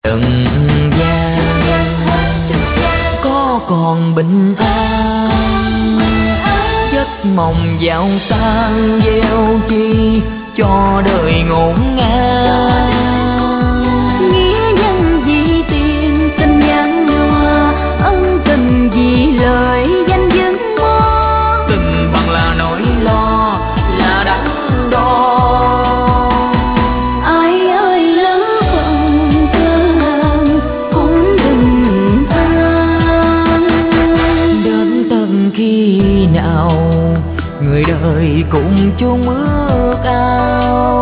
trần gian có còn bình an, giấc mộng dạo tan gieo chi cho đời ngổn ngang. Nghĩa nhân vì tiền, tình nhang nhòa, ân tình vì lời danh dứng mơ. Tình bằng là nỗi lo, là đắn đo. Ai ơi lỡ phần cơ hàn, cũng đừng than. Đến tận khi nào người đời cùng chung ước ao.